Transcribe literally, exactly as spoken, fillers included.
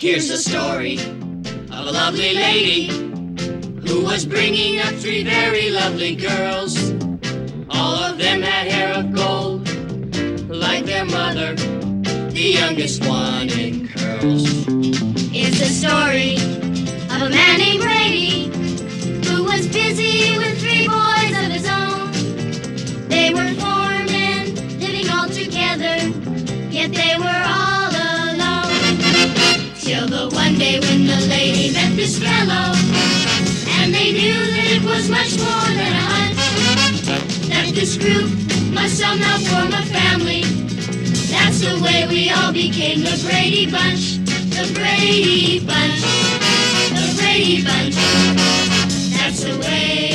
Here's the story of a lovely lady who was bringing up three very lovely girls. All of them had hair of gold, like their mother, the youngest one in curls. It's the story of a man named Brady who was busy with three boys of his own. They were foremen, living all together, yet they were all alone. Till the one day when the lady met this fellow, and they knew that it was much more than a hunch, that this group must somehow form a family. That's the way we all became the Brady Bunch, the Brady Bunch, the Brady Bunch. That's the way